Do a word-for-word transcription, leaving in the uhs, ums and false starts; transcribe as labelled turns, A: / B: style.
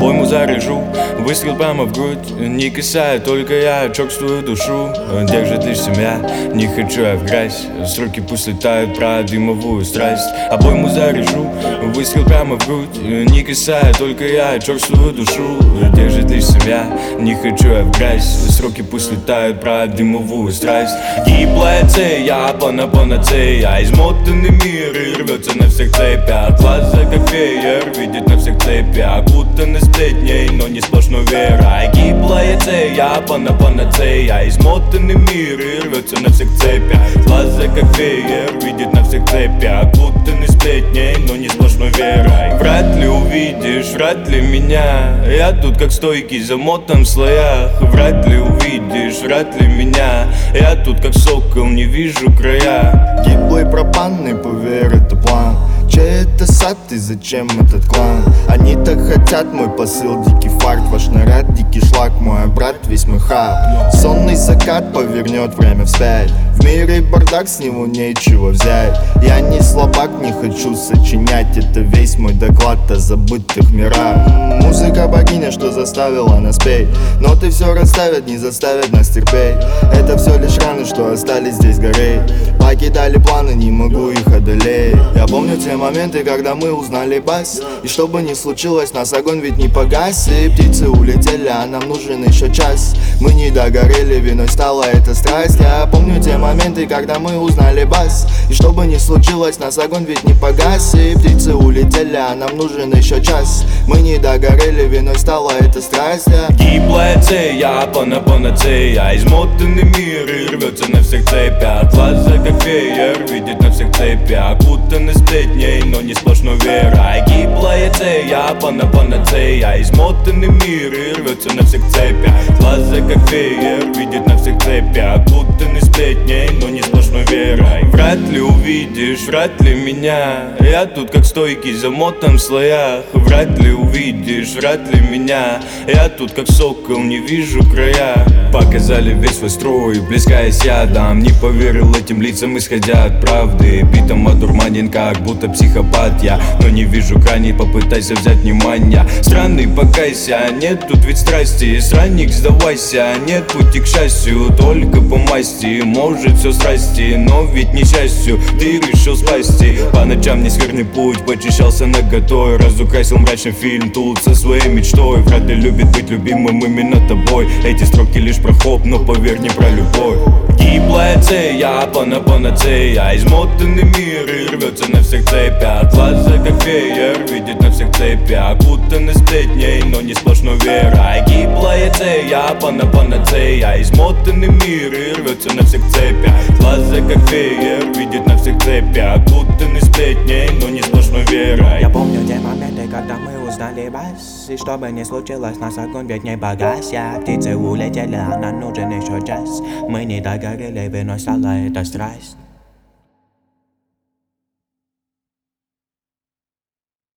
A: Обойму заряжу, выстрел прямо в грудь. Не касая, только я чувствую душу. Держит лишь семья, не хочу я в грязь. Сроки пусть летают про дымовую страсть. Обойму заряжу, выстрел прямо в грудь. Не касая, только я чувствую душу. Держит лишь семья, не хочу я в грязь. Сроки пусть летают про дымовую страсть. Гиблая цель, я пана-панацея. Измотанный мир и рвется на всех цепях. Глаза как веер, видит на всех цепях. Окутаны сплетней, но не сплошной верой. Гиблая цель, я пана-панацея. Измотанный мир и рвется на всех цепях. Глаза как веер, видит на всех цепях. Окутаны сплетней, но не сплошной верой. Вряд ли увидишь, вряд ли меня. Я тут как стойкий, замотан в слоях. Вряд ли увидишь, вряд ли меня. Я тут как сокол, не вижу края.
B: Гиблый пропанный, поверь, это план. Чей это сад и зачем этот клан? Они так хотят, мой посыл, дикий факт. Ваш наряд, дикий шлак, мой брат, весь мой хаб. Сонный закат повернет время вспять. В мире бардак, с него нечего взять. Я не слабак, не хочу сочинять. Это весь мой доклад о забытых мирах. Музыка богиня, что заставила нас петь. Ноты все расставят, не заставят нас терпеть. Это все лишь раны, что остались здесь гореть. Покидали планы, не могу их одолеть. Я помню те моменты, когда мы узнали бас. И что бы ни случилось, нас огонь ведь не погас. И птицы улетели, а нам нужен еще час. Мы не догорели, виной стала эта страсть. Я помню те моменты, когда мы узнали бас. И что бы ни случилось, нас огонь ведь не погас. И птицы улетели, а нам нужен еще час. Мы не догорели, виной стала эта страсть. Я...
A: Гиблая цель, я пана-панацея. Измотанный мир и рвется на всех цепях. Глаза как веер, видит на всех цепях. Окутаны сплетней, но не сплошной верой. Гиблая цель, я пана-панацея. Измотанный мир и рвется на всех цепях. Глаза как веер, видит на всех цепях. Окутаны сплетней, но не сплошной верой. Вряд ли увидишь, вряд ли меня. Я тут как стойкий, замотан в слоях. Вряд ли увидишь, вряд ли меня. Я тут как сокол, не вижу края. Показали весь свой строй, плескаясь ядом. Не поверил этим лицам, исходя от правды. Битом одурманен, как будто психопат я. Но не вижу граней, попытайся взять внимание. Странный, покайся, нет тут ведь страсти. Странник, сдавайся, нет пути к счастью. Только по масти, может все страсти. Но ведь не счастью, ты решил спасти. По ночам несверный путь, почищался наготой. Разукрасил мрачный фильм тут со своей мечтой. Вряд ли любит быть любимым именно тобой. Эти строки лишь про хоп, но поверь, не про любовь. Гиблая цель, я пана-панацея. Измотанный мир и рвется на всех цепях. Глаза как веер, видит на всех цепях. Окутаны сплетней, но не сплошной верой. Гиблая цель, я пана-панацея. Измотанный мир и рвется на всех цепях. Глаза как веер, видит на всех цепях. Окутаны сплетней, но не сплошной верой.
C: Я помню те моменты, когда мы узнали бас. И что бы ни случилось, нас огонь ведь не погас. Я птицы улетели, а нам нужен еще час. Мы не догорели, виной стала эта страсть.